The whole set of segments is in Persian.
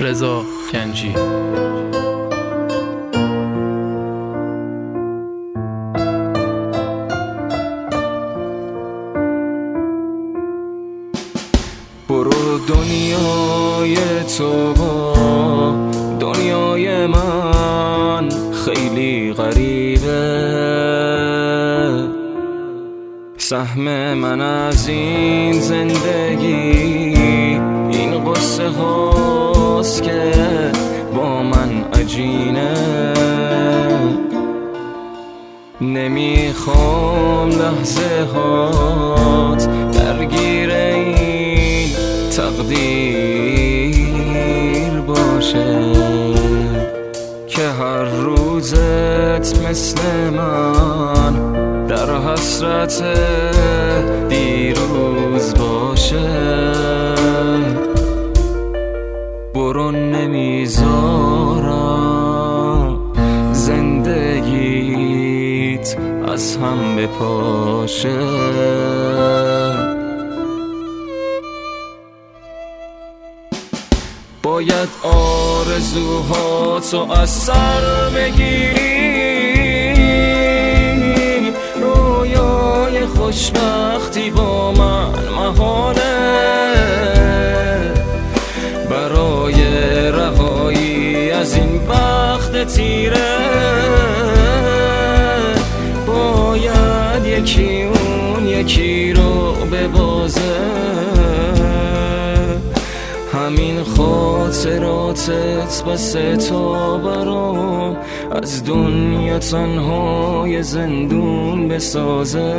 رضا گنجی. برو دنیای تو با دنیای من خیلی غریبه، سهم من از این زندگی این قصه هاست که با من عجینه. نمیخوام لحظه هات درگیر این تقدیر باشه که هر روزت مثل من در حسرت دیروز باشه. برو نمیذارم زندگیت از هم بپاشه. باید آرزوهاتو از سر بگیری، رویای خوشبختی با من محاله. برای رهایی از این بخت تیره باید یکی اون یکی رو ببازه. همین خاطراتت بسه تا برام از دنیا تنهای زندون بسازه.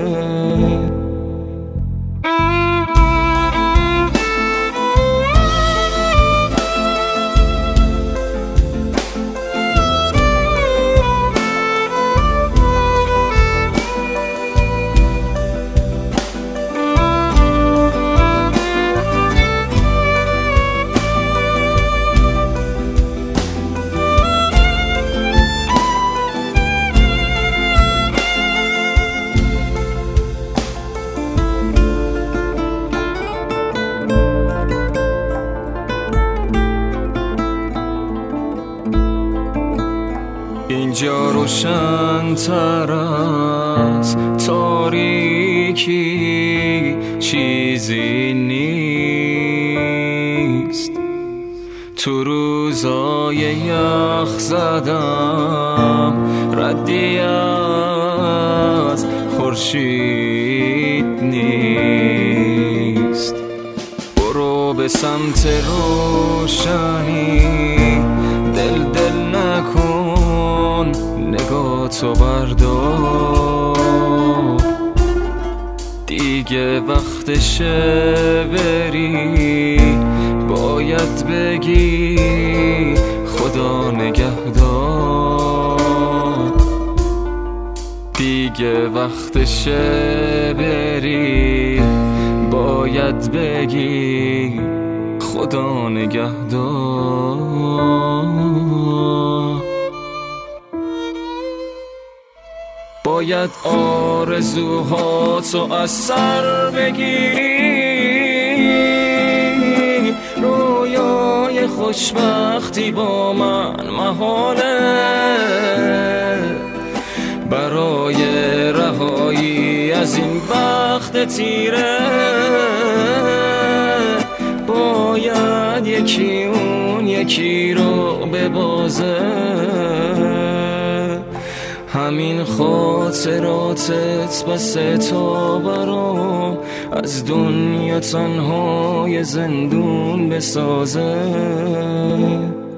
اینجا روشن تر از تاریکی چیزی نیست. تو روزای یخ زدم ردی از خورشید نیست. برو به سمت روشنی، دل نکن نگاه تو بردار. دیگه وقتشه بری، باید بگی خدا نگهدار. دیگه وقتشه بری، باید بگی خدا نگهدار. باید آرزوهاتو از سر بگیری، رویای خوشبختی با من محاله. برای رهایی از این بخت تیره باید یکی اون یکی رو ببازه. همین خاطراتت بسه تا برام از دنیا تنهای زندون بسازه.